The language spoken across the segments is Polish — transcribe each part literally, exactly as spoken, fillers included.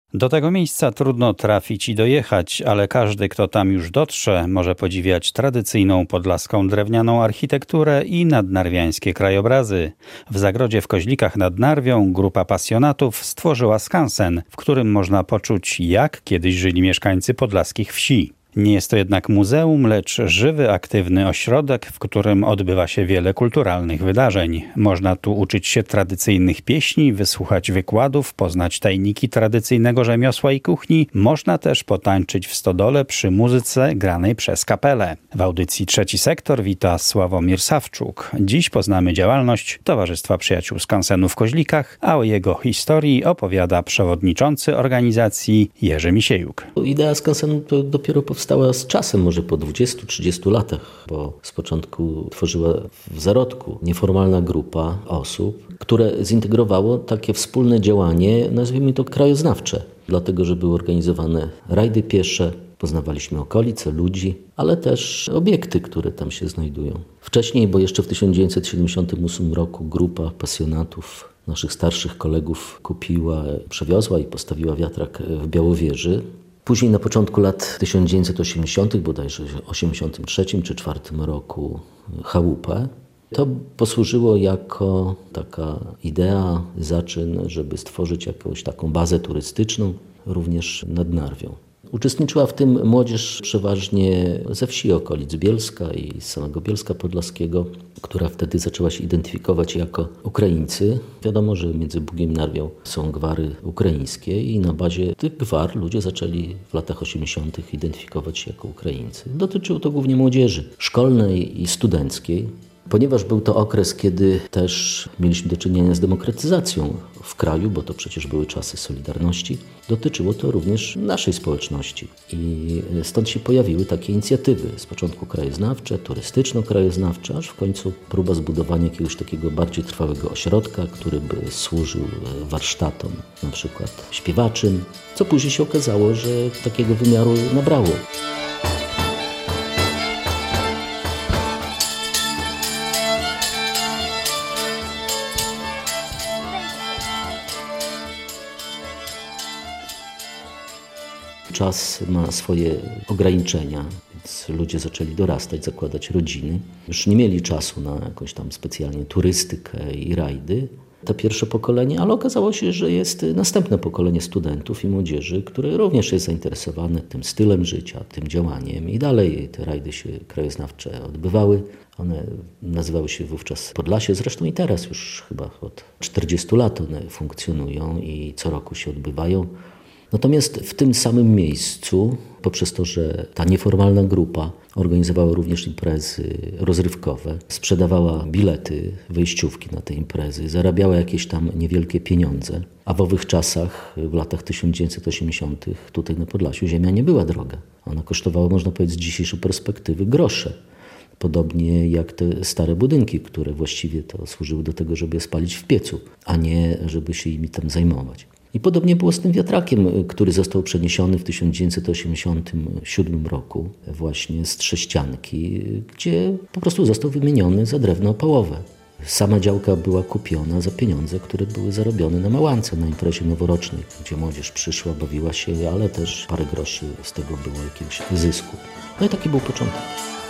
Do tego miejsca trudno trafić i dojechać, ale każdy, kto tam już dotrze, może podziwiać tradycyjną podlaską drewnianą architekturę i nadnarwiańskie krajobrazy. W zagrodzie w Koźlikach nad Narwią grupa pasjonatów stworzyła skansen, w którym można poczuć, jak kiedyś żyli mieszkańcy podlaskich wsi. Nie jest to jednak muzeum, lecz żywy, aktywny ośrodek, w którym odbywa się wiele kulturalnych wydarzeń. Można tu uczyć się tradycyjnych pieśni, wysłuchać wykładów, poznać tajniki tradycyjnego rzemiosła i kuchni. Można też potańczyć w stodole przy muzyce granej przez kapelę. W audycji Trzeci Sektor wita Sławomir Sawczuk. Dziś poznamy działalność Towarzystwa Przyjaciół Skansenu w Koźlikach, a o jego historii opowiada przewodniczący organizacji Jerzy Misiejuk. Idea skansenu to dopiero powstała z czasem, może po dwudziestu trzydziestu latach, bo z początku tworzyła w zarodku nieformalna grupa osób, które zintegrowało takie wspólne działanie, nazwijmy to krajoznawcze, dlatego że były organizowane rajdy piesze, poznawaliśmy okolice, ludzi, ale też obiekty, które tam się znajdują. Wcześniej, bo jeszcze w tysiąc dziewięćset siedemdziesiątym ósmym roku grupa pasjonatów naszych starszych kolegów kupiła, przewiozła i postawiła wiatrak w Białowieży. Później na początku lat tysiąc dziewięćset osiemdziesiątych, bodajże osiemdziesiątym trzecim czy czwartym roku chałupę. To posłużyło jako taka idea, zaczyn, żeby stworzyć jakąś taką bazę turystyczną również nad Narwią. Uczestniczyła w tym młodzież przeważnie ze wsi okolic Bielska i z samego Bielska Podlaskiego, która wtedy zaczęła się identyfikować jako Ukraińcy. Wiadomo, że między Bugiem i Narwią są gwary ukraińskie i na bazie tych gwar ludzie zaczęli w latach osiemdziesiątych identyfikować się jako Ukraińcy. Dotyczyło to głównie młodzieży szkolnej i studenckiej. Ponieważ był to okres, kiedy też mieliśmy do czynienia z demokratyzacją w kraju, bo to przecież były czasy Solidarności, dotyczyło to również naszej społeczności. I stąd się pojawiły takie inicjatywy. Z początku krajoznawcze, turystyczno-krajoznawcze, aż w końcu próba zbudowania jakiegoś takiego bardziej trwałego ośrodka, który by służył warsztatom, na przykład śpiewaczym, co później się okazało, że takiego wymiaru nabrało. Czas ma swoje ograniczenia, więc ludzie zaczęli dorastać, zakładać rodziny. Już nie mieli czasu na jakąś tam specjalnie turystykę i rajdy. To pierwsze pokolenie, ale okazało się, że jest następne pokolenie studentów i młodzieży, które również jest zainteresowane tym stylem życia, tym działaniem i dalej te rajdy się krajoznawcze odbywały. One nazywały się wówczas Podlasie, zresztą i teraz już chyba od czterdziestu lat one funkcjonują i co roku się odbywają. Natomiast w tym samym miejscu, poprzez to, że ta nieformalna grupa organizowała również imprezy rozrywkowe, sprzedawała bilety, wejściówki na te imprezy, zarabiała jakieś tam niewielkie pieniądze, a w owych czasach, w latach tysiąc dziewięćset osiemdziesiątych, tutaj na Podlasiu ziemia nie była droga. Ona kosztowała, można powiedzieć, z dzisiejszej perspektywy grosze. Podobnie jak te stare budynki, które właściwie to służyły do tego, żeby je spalić w piecu, a nie żeby się imi tam zajmować. I podobnie było z tym wiatrakiem, który został przeniesiony w tysiąc dziewięćset osiemdziesiątym siódmym roku właśnie z Trześcianki, gdzie po prostu został wymieniony za drewno opałowe. Sama działka była kupiona za pieniądze, które były zarobione na Małance, na imprezie noworocznej, gdzie młodzież przyszła, bawiła się, ale też parę groszy z tego było jakiegoś zysku. No i taki był początek.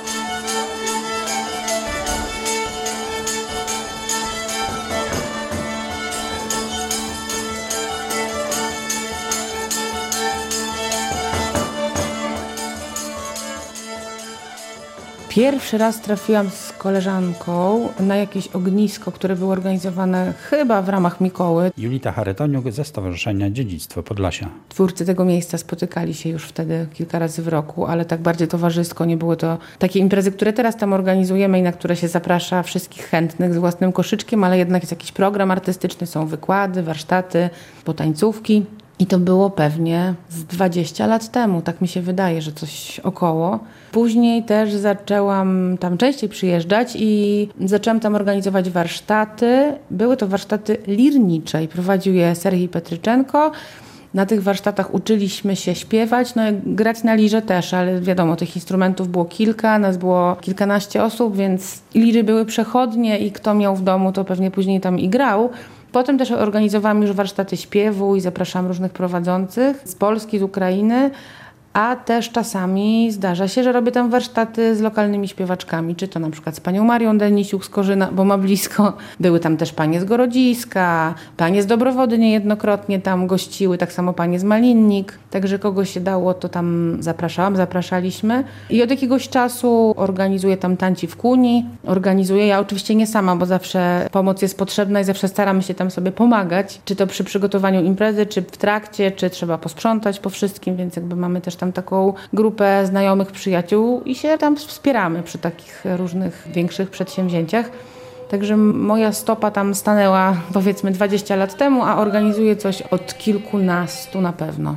Pierwszy raz trafiłam z koleżanką na jakieś ognisko, które było organizowane chyba w ramach Mikoły. Julita Charytoniuk ze Stowarzyszenia Dziedzictwo Podlasia. Twórcy tego miejsca spotykali się już wtedy kilka razy w roku, ale tak bardziej towarzysko. Nie było to takie imprezy, które teraz tam organizujemy i na które się zaprasza wszystkich chętnych z własnym koszyczkiem, ale jednak jest jakiś program artystyczny, są wykłady, warsztaty, potańcówki. I to było pewnie z dwadzieścia lat temu, tak mi się wydaje, że coś około. Później też zaczęłam tam częściej przyjeżdżać i zaczęłam tam organizować warsztaty. Były to warsztaty lirnicze i prowadził je Serhii Petryczenko. Na tych warsztatach uczyliśmy się śpiewać, no i grać na lirze też, ale wiadomo, tych instrumentów było kilka, nas było kilkanaście osób, więc liry były przechodnie i kto miał w domu, to pewnie później tam i grał. Potem też organizowałam już warsztaty śpiewu i zapraszałam różnych prowadzących z Polski, z Ukrainy. A też czasami zdarza się, że robię tam warsztaty z lokalnymi śpiewaczkami, czy to na przykład z panią Marią Denisiuk z Korzyna, bo ma blisko. Były tam też panie z Gorodziska, panie z Dobrowody niejednokrotnie tam gościły, tak samo panie z Malinnik. Także kogo się dało, to tam zapraszałam, zapraszaliśmy. I od jakiegoś czasu organizuję tam tanci w Kuni. Organizuję, ja oczywiście nie sama, bo zawsze pomoc jest potrzebna i zawsze staramy się tam sobie pomagać. Czy to przy przygotowaniu imprezy, czy w trakcie, czy trzeba posprzątać po wszystkim, więc jakby mamy też tam taką grupę znajomych, przyjaciół i się tam wspieramy przy takich różnych większych przedsięwzięciach. Także moja stopa tam stanęła powiedzmy dwadzieścia lat temu, a organizuję coś od kilkunastu na pewno.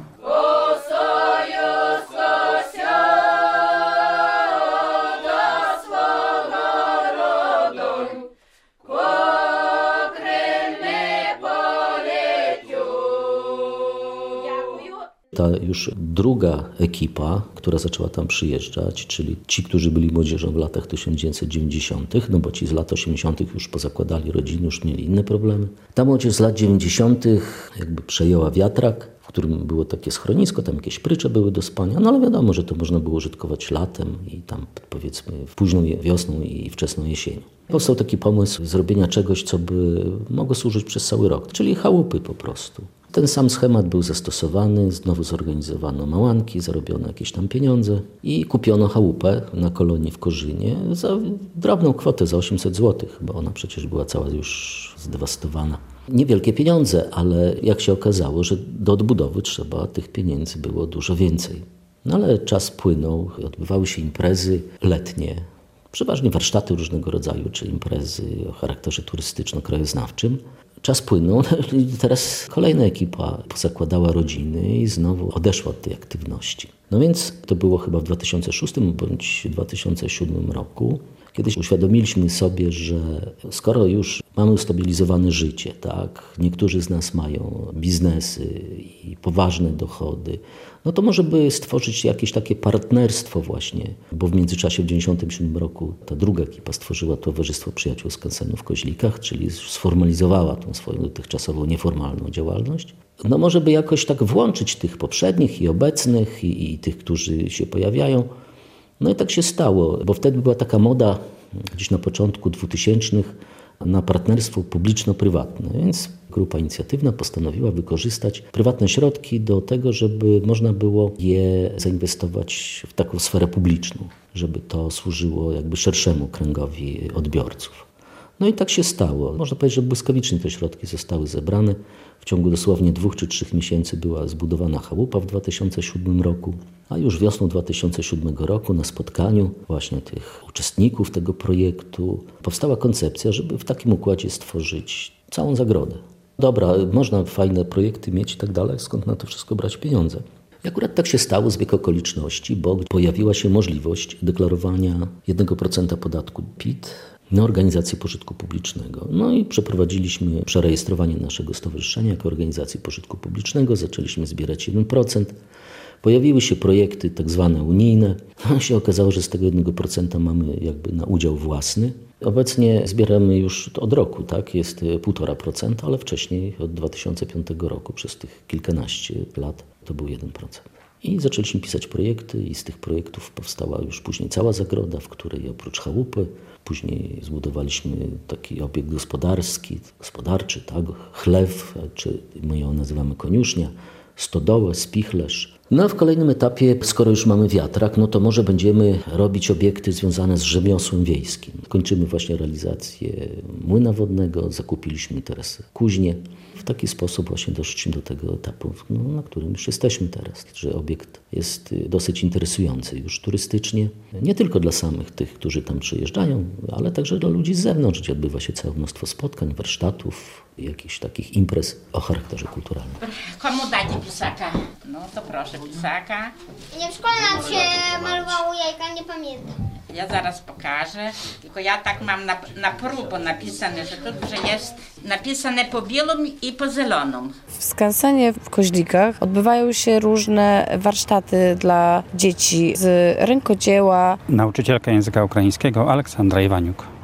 Ta już druga ekipa, która zaczęła tam przyjeżdżać, czyli ci, którzy byli młodzieżą w latach tysiąc dziewięćset dziewięćdziesiątych, no bo ci z lat osiemdziesiątych już pozakładali rodziny, już mieli inne problemy. Ta młodzież z lat dziewięćdziesiątych jakby przejęła wiatrak, w którym było takie schronisko, tam jakieś prycze były do spania, no ale wiadomo, że to można było użytkować latem i tam powiedzmy późną wiosną i wczesną jesienią. Powstał taki pomysł zrobienia czegoś, co by mogło służyć przez cały rok, czyli chałupy po prostu. Ten sam schemat był zastosowany, znowu zorganizowano małanki, zarobiono jakieś tam pieniądze i kupiono chałupę na kolonii w Korzynie za drobną kwotę, za osiemset złotych, bo ona przecież była cała już zdewastowana. Niewielkie pieniądze, ale jak się okazało, że do odbudowy trzeba tych pieniędzy było dużo więcej. No ale czas płynął, odbywały się imprezy letnie, przeważnie warsztaty różnego rodzaju, czy imprezy o charakterze turystyczno-krajoznawczym. Czas płynął i teraz kolejna ekipa pozakładała rodziny i znowu odeszła od tej aktywności. No więc to było chyba w dwa tysiące szóstym bądź dwa tysiące siódmym roku, kiedy uświadomiliśmy sobie, że skoro już mamy ustabilizowane życie, tak, niektórzy z nas mają biznesy i poważne dochody, no to może by stworzyć jakieś takie partnerstwo właśnie, bo w międzyczasie w dziewięćdziesiątym siódmym roku ta druga ekipa stworzyła Towarzystwo Przyjaciół Skansenu w Koźlikach, czyli sformalizowała tą swoją dotychczasową nieformalną działalność. No może by jakoś tak włączyć tych poprzednich i obecnych i, i tych, którzy się pojawiają. No i tak się stało, bo wtedy była taka moda gdzieś na początku dwutysięcznych na partnerstwo publiczno-prywatne, więc grupa inicjatywna postanowiła wykorzystać prywatne środki do tego, żeby można było je zainwestować w taką sferę publiczną, żeby to służyło jakby szerszemu kręgowi odbiorców. No i tak się stało. Można powiedzieć, że błyskawicznie te środki zostały zebrane. W ciągu dosłownie dwóch czy trzech miesięcy była zbudowana chałupa w dwa tysiące siódmym roku, a już wiosną dwa tysiące siódmego roku na spotkaniu właśnie tych uczestników tego projektu powstała koncepcja, żeby w takim układzie stworzyć całą zagrodę. Dobra, można fajne projekty mieć i tak dalej, skąd na to wszystko brać pieniądze? I akurat tak się stało, zbieg okoliczności, bo pojawiła się możliwość deklarowania jednego procenta podatku P I T na organizację pożytku publicznego. No i przeprowadziliśmy przerejestrowanie naszego stowarzyszenia jako organizacji pożytku publicznego, zaczęliśmy zbierać jeden procent. Pojawiły się projekty tak zwane unijne. No się okazało, że z tego jednego procenta mamy jakby na udział własny. Obecnie zbieramy już od roku, tak, jest półtora procenta, ale wcześniej od dwa tysiące piątego roku przez tych kilkanaście lat to był jeden procent. I zaczęliśmy pisać projekty i z tych projektów powstała już później cała zagroda, w której oprócz chałupy później zbudowaliśmy taki obiekt gospodarski, gospodarczy, tak, chlew, czy my ją nazywamy koniusznia, stodołę, spichlerz. No a w kolejnym etapie, skoro już mamy wiatrak, no to może będziemy robić obiekty związane z rzemiosłem wiejskim. Kończymy właśnie realizację młyna wodnego, zakupiliśmy teraz kuźnię. W taki sposób właśnie doszliśmy do tego etapu, no, na którym już jesteśmy teraz, że obiekt jest dosyć interesujący już turystycznie. Nie tylko dla samych tych, którzy tam przyjeżdżają, ale także dla ludzi z zewnątrz, gdzie odbywa się całe mnóstwo spotkań, warsztatów, jakichś takich imprez o charakterze kulturalnym. Komu dacie pisaka? No to proszę pisaka. Nie w szkole nam się malowało jajka, nie pamiętam. Ja zaraz pokażę, tylko ja tak mam na, na próbę napisane, że tu, że jest napisane po bielum i po zielonym. W skansenie w Koźlikach odbywają się różne warsztaty dla dzieci z rękodzieła. Nauczycielka języka ukraińskiego Aleksandra Iwaniuk.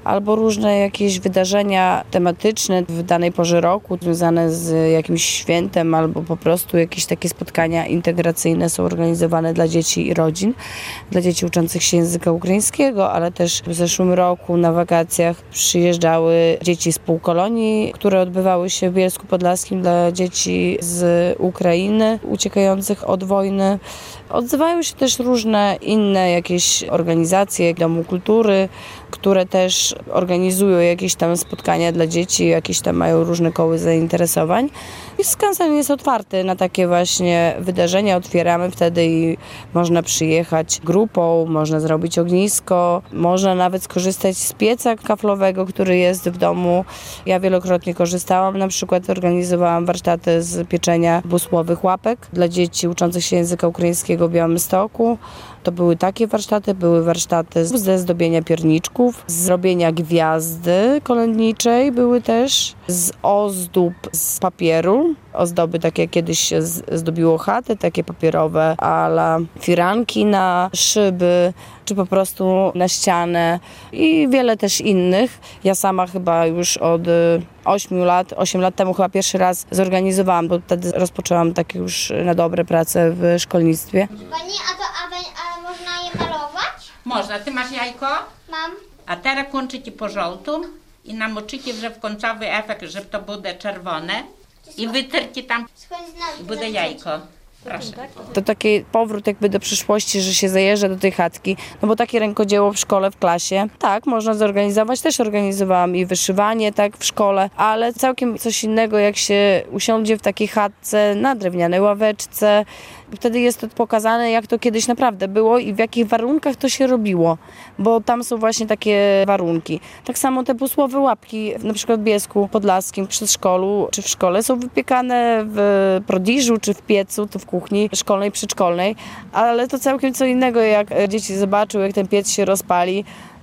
albo różne jakieś wydarzenia tematyczne w danej porze roku, związane z jakimś świętem, albo po prostu jakieś takie spotkania integracyjne są organizowane dla dzieci i rodzin, dla dzieci uczących się języka ukraińskiego, ale też w zeszłym roku na wakacjach przyjeżdżały dzieci z półkolonii, które odbywały się w Bielsku Podlaskim dla dzieci z Ukrainy uciekających od wojny. Odzywają się też różne inne jakieś organizacje, Domu Kultury, które też organizują jakieś tam spotkania dla dzieci, jakieś tam mają różne koły zainteresowań. I skansen jest otwarty na takie właśnie wydarzenia. Otwieramy wtedy i można przyjechać grupą, można zrobić ognisko, można nawet skorzystać z pieca kaflowego, który jest w domu. Ja wielokrotnie korzystałam, na przykład organizowałam warsztaty z pieczenia busłowych łapek dla dzieci uczących się języka ukraińskiego w Białymstoku. To były takie warsztaty, były warsztaty ze zdobienia pierniczków, z zrobienia gwiazdy kolędniczej były też, z ozdób z papieru, ozdoby takie jak kiedyś się zdobiło chaty, takie papierowe, a la firanki na szyby, czy po prostu na ścianę i wiele też innych. Ja sama chyba już od ośmiu lat, osiem lat temu chyba pierwszy raz zorganizowałam, bo wtedy rozpoczęłam takie już na dobre prace w szkolnictwie. Pani, a to a, a można je malować? Można. Ty masz jajko? Mam. A teraz kończycie po żółtym i namoczycie, że w końcowy efekt, że to będzie czerwone i wytrcie tam i będzie jajko. Proszę. To taki powrót jakby do przyszłości, że się zajeżdża do tej chatki, no bo takie rękodzieło w szkole, w klasie, tak, można zorganizować, też organizowałam i wyszywanie, tak, w szkole, ale całkiem coś innego, jak się usiądzie w takiej chatce na drewnianej ławeczce. Wtedy jest to pokazane, jak to kiedyś naprawdę było i w jakich warunkach to się robiło, bo tam są właśnie takie warunki. Tak samo te busłowe łapki, na przykład w Bielsku Podlaskim, w przedszkolu czy w szkole są wypiekane w prodiżu czy w piecu, to w kuchni szkolnej, przedszkolnej, ale to całkiem co innego, jak dzieci zobaczą, jak ten piec się rozpali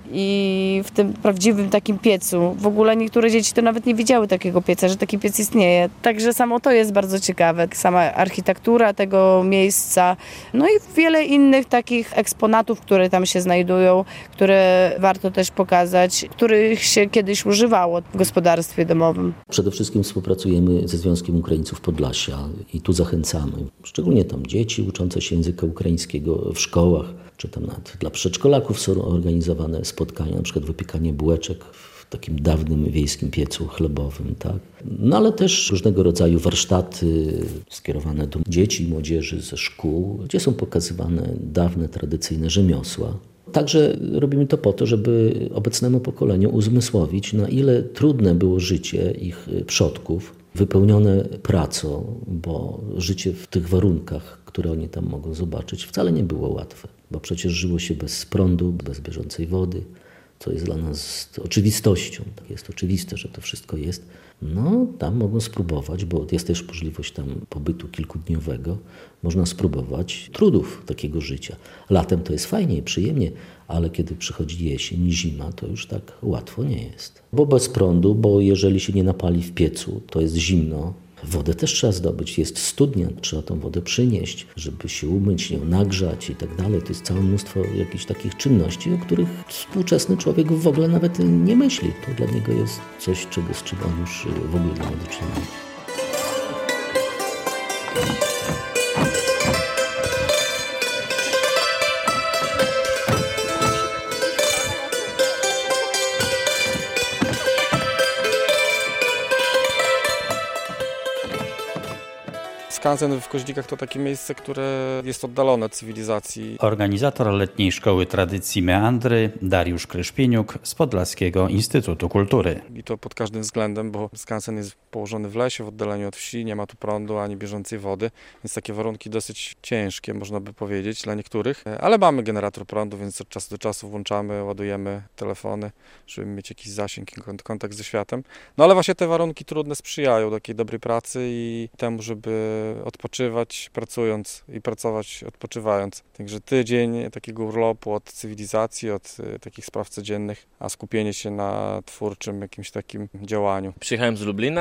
i w tym prawdziwym takim piecu. W ogóle niektóre dzieci to nawet nie widziały takiego pieca, że taki piec istnieje. Także samo to jest bardzo ciekawe. Sama architektura tego miejsca, no i wiele innych takich eksponatów, które tam się znajdują, które warto też pokazać, których się kiedyś używało w gospodarstwie domowym. Przede wszystkim współpracujemy ze Związkiem Ukraińców Podlasia i tu zachęcamy, szczególnie tam dzieci uczące się języka ukraińskiego w szkołach, czy tam nawet dla przedszkolaków są organizowane spotkania, na przykład wypiekanie bułeczek w takim dawnym wiejskim piecu chlebowym, tak? No ale też różnego rodzaju warsztaty skierowane do dzieci i młodzieży ze szkół, gdzie są pokazywane dawne, tradycyjne rzemiosła. Także robimy to po to, żeby obecnemu pokoleniu uzmysłowić, na ile trudne było życie ich przodków, wypełnione pracą, bo życie w tych warunkach, które oni tam mogą zobaczyć, wcale nie było łatwe, bo przecież żyło się bez prądu, bez bieżącej wody, co jest dla nas oczywistością. Tak jest oczywiste, że to wszystko jest. No, tam mogą spróbować, bo jest też możliwość tam pobytu kilkudniowego, można spróbować trudów takiego życia. Latem to jest fajnie i przyjemnie, ale kiedy przychodzi jesień i zima, to już tak łatwo nie jest. Bo bez prądu, bo jeżeli się nie napali w piecu, to jest zimno. Wodę też trzeba zdobyć, jest studnia, trzeba tą wodę przynieść, żeby się umyć, ją nagrzać i tak dalej. To jest całe mnóstwo jakichś takich czynności, o których współczesny człowiek w ogóle nawet nie myśli. To dla niego jest coś, czego, z czym on już w ogóle nie ma do czynienia. Skansen w Koźdikach to takie miejsce, które jest oddalone od cywilizacji. Organizator letniej szkoły tradycji Meandry Dariusz Kryszpieniuk z Podlaskiego Instytutu Kultury. I to pod każdym względem, bo skansen jest położony w lesie, w oddaleniu od wsi, nie ma tu prądu ani bieżącej wody, więc takie warunki dosyć ciężkie, można by powiedzieć, dla niektórych. Ale mamy generator prądu, więc od czasu do czasu włączamy, ładujemy telefony, żeby mieć jakiś zasięg i kontakt ze światem. No ale właśnie te warunki trudne sprzyjają takiej dobrej pracy i temu, żeby odpoczywać pracując i pracować odpoczywając. Także tydzień takiego urlopu od cywilizacji, od y, takich spraw codziennych, a skupienie się na twórczym jakimś takim działaniu. Przyjechałem z Lublina.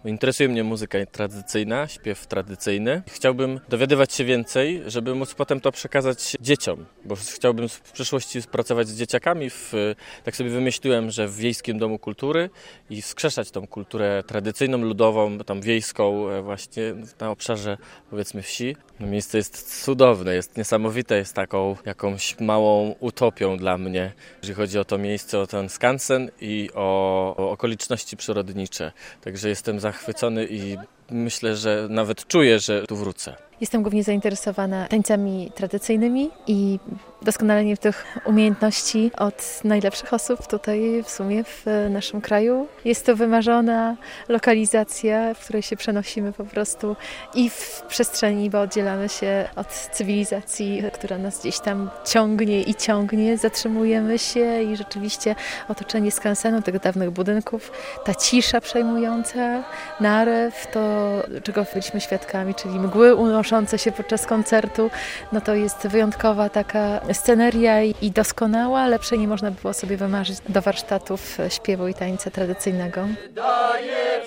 Interesuje mnie muzyka tradycyjna, śpiew tradycyjny. Chciałbym dowiadywać się więcej, żeby móc potem to przekazać dzieciom, bo chciałbym w przyszłości pracować z dzieciakami. W, tak sobie wymyśliłem, że w Wiejskim Domu Kultury i wskrzeszać tą kulturę tradycyjną, ludową, tam wiejską właśnie na obszarze, powiedzmy, wsi. No, miejsce jest cudowne, jest niesamowite, jest taką jakąś małą utopią dla mnie, jeżeli chodzi o to miejsce, o ten skansen i o, o okoliczności przyrodnicze. Także jestem zachwycony i myślę, że nawet czuję, że tu wrócę. Jestem głównie zainteresowana tańcami tradycyjnymi i doskonaleniem tych umiejętności od najlepszych osób tutaj w sumie w naszym kraju. Jest to wymarzona lokalizacja, w której się przenosimy po prostu i w przestrzeni, bo oddzielamy się od cywilizacji, która nas gdzieś tam ciągnie i ciągnie. Zatrzymujemy się i rzeczywiście otoczenie skansenu, tych dawnych budynków, ta cisza przejmująca, narew, to czego byliśmy świadkami, czyli mgły unoszące się podczas koncertu, no to jest wyjątkowa taka sceneria i doskonała, lepszej nie można było sobie wymarzyć do warsztatów śpiewu i tańca tradycyjnego. Daje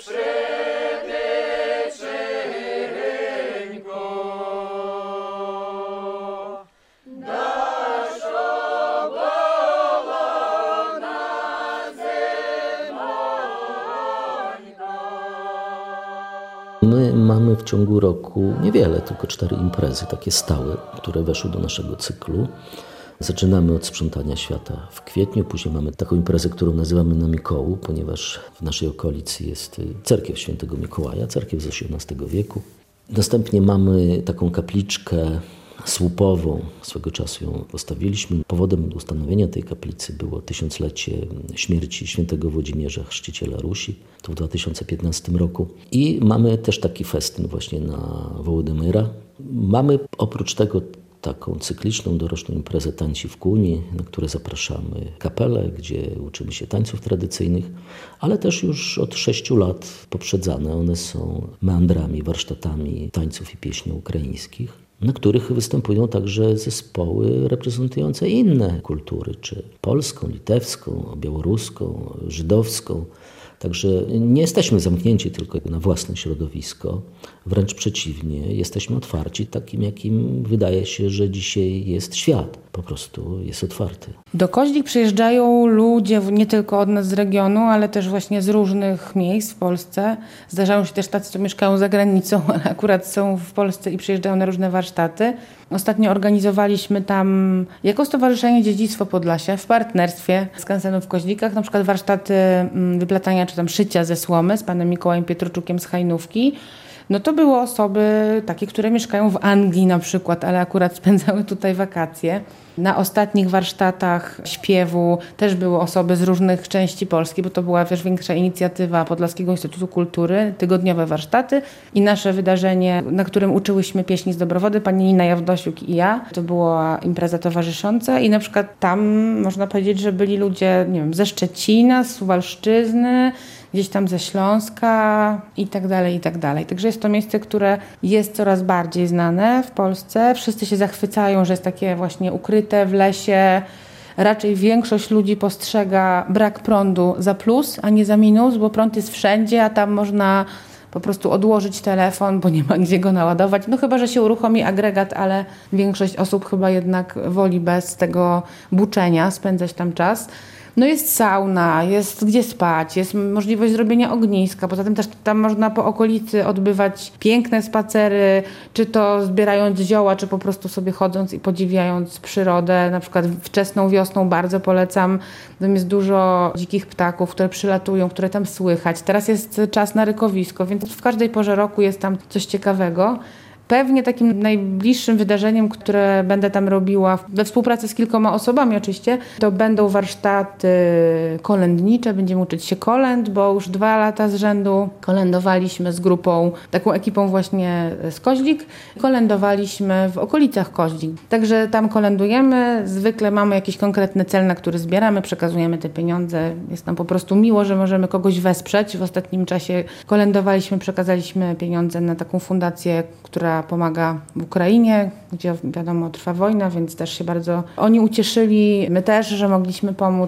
My mamy w ciągu roku niewiele, tylko cztery imprezy, takie stałe, które weszły do naszego cyklu. Zaczynamy od sprzątania świata w kwietniu, później mamy taką imprezę, którą nazywamy na Mikołu, ponieważ w naszej okolicy jest cerkiew świętego Mikołaja, cerkiew z osiemnastego wieku. Następnie mamy taką kapliczkę słupową, swego czasu ją postawiliśmy. Powodem ustanowienia tej kaplicy było tysiąclecie śmierci świętego Włodzimierza, chrzciciela Rusi, to w dwa tysiące piętnastym roku. I mamy też taki festyn właśnie na Wołodymyra. Mamy oprócz tego taką cykliczną, doroczną imprezę Tańci w Kuni, na które zapraszamy kapelę, gdzie uczymy się tańców tradycyjnych, ale też już od sześciu lat poprzedzane one są meandrami, warsztatami tańców i pieśni ukraińskich, na których występują także zespoły reprezentujące inne kultury, czy polską, litewską, białoruską, żydowską. Także nie jesteśmy zamknięci tylko na własne środowisko, wręcz przeciwnie, jesteśmy otwarci takim, jakim wydaje się, że dzisiaj jest świat. Po prostu jest otwarty. Do Koźlik przyjeżdżają ludzie nie tylko od nas z regionu, ale też właśnie z różnych miejsc w Polsce. Zdarzają się też tacy, co mieszkają za granicą, ale akurat są w Polsce i przyjeżdżają na różne warsztaty. Ostatnio organizowaliśmy tam jako Stowarzyszenie Dziedzictwo Podlasia w partnerstwie z Skansenem w Koźlikach na przykład warsztaty wyplatania czy tam szycia ze słomy z panem Mikołajem Pietruczukiem z Hajnówki. No to były osoby takie, które mieszkają w Anglii na przykład, ale akurat spędzały tutaj wakacje. Na ostatnich warsztatach śpiewu też były osoby z różnych części Polski, bo to była też większa inicjatywa Podlaskiego Instytutu Kultury, tygodniowe warsztaty i nasze wydarzenie, na którym uczyłyśmy pieśni z Dobrowody, pani Nina Jawdosiuk i ja. To była impreza towarzysząca i na przykład tam można powiedzieć, że byli ludzie, nie wiem, ze Szczecina, z Suwalszczyzny, gdzieś tam ze Śląska i tak dalej, i tak dalej. Także jest to miejsce, które jest coraz bardziej znane w Polsce. Wszyscy się zachwycają, że jest takie właśnie ukryte w lesie. Raczej większość ludzi postrzega brak prądu za plus, a nie za minus, bo prąd jest wszędzie, a tam można po prostu odłożyć telefon, bo nie ma gdzie go naładować. No chyba, że się uruchomi agregat, ale większość osób chyba jednak woli bez tego buczenia spędzać tam czas. No jest sauna, jest gdzie spać, jest możliwość zrobienia ogniska. Poza tym też tam można po okolicy odbywać piękne spacery, czy to zbierając zioła, czy po prostu sobie chodząc i podziwiając przyrodę. Na przykład wczesną wiosną bardzo polecam. Tam jest dużo dzikich ptaków, które przylatują, które tam słychać. Teraz jest czas na rykowisko, więc w każdej porze roku jest tam coś ciekawego. Pewnie takim najbliższym wydarzeniem, które będę tam robiła we współpracy z kilkoma osobami oczywiście, to będą warsztaty kolędnicze. Będziemy uczyć się kolęd, bo już dwa lata z rzędu kolędowaliśmy z grupą, taką ekipą właśnie z Koźlik. Kolędowaliśmy w okolicach Koźlik. Także tam kolędujemy. Zwykle mamy jakiś konkretny cel, na który zbieramy, przekazujemy te pieniądze. Jest nam po prostu miło, że możemy kogoś wesprzeć. W ostatnim czasie kolędowaliśmy, przekazaliśmy pieniądze na taką fundację, która pomaga w Ukrainie, gdzie wiadomo trwa wojna, więc też się bardzo oni ucieszyli, my też, że mogliśmy pomóc.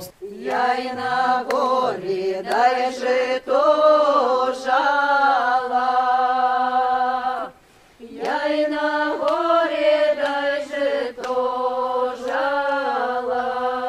Я й на горі, дай жито жала. Я й на горі, дай жито жала.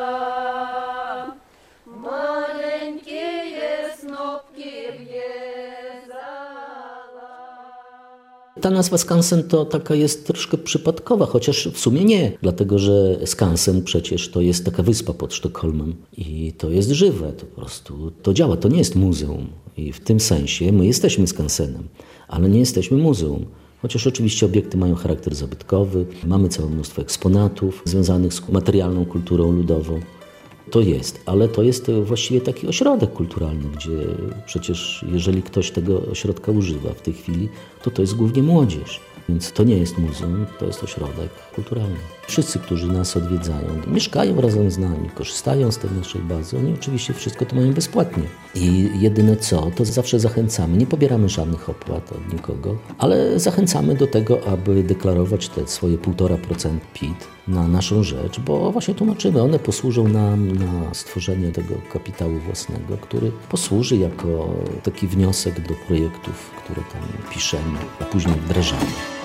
Маленькі є снопки в'єзала. Ta nazwa skansen to taka jest troszkę przypadkowa, chociaż w sumie nie, dlatego że skansen przecież to jest taka wyspa pod Sztokholmem i to jest żywe, to po prostu to działa, to nie jest muzeum i w tym sensie my jesteśmy skansenem, ale nie jesteśmy muzeum. Chociaż oczywiście obiekty mają charakter zabytkowy, mamy całe mnóstwo eksponatów związanych z materialną kulturą ludową. To jest, ale to jest właściwie taki ośrodek kulturalny, gdzie przecież jeżeli ktoś tego ośrodka używa w tej chwili, to to jest głównie młodzież. Więc to nie jest muzeum, to jest ośrodek kulturalny. Wszyscy, którzy nas odwiedzają, mieszkają razem z nami, korzystają z tej naszej bazy, oni oczywiście wszystko to mają bezpłatnie. I jedyne co, to zawsze zachęcamy, nie pobieramy żadnych opłat od nikogo, ale zachęcamy do tego, aby deklarować te swoje półtora procent P I T na naszą rzecz, bo właśnie tłumaczymy, one posłużą nam na stworzenie tego kapitału własnego, który posłuży jako taki wniosek do projektów, które tam piszemy, a później wdrażamy.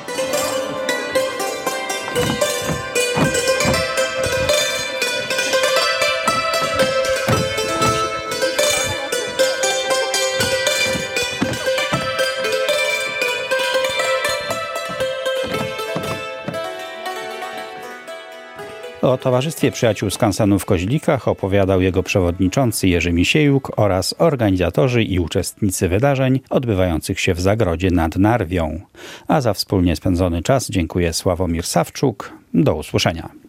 O Towarzystwie Przyjaciół Skansenu w Koźlikach opowiadał jego przewodniczący Jerzy Misiejuk oraz organizatorzy i uczestnicy wydarzeń odbywających się w zagrodzie nad Narwią. A za wspólnie spędzony czas dziękuję Sławomir Sawczuk. Do usłyszenia.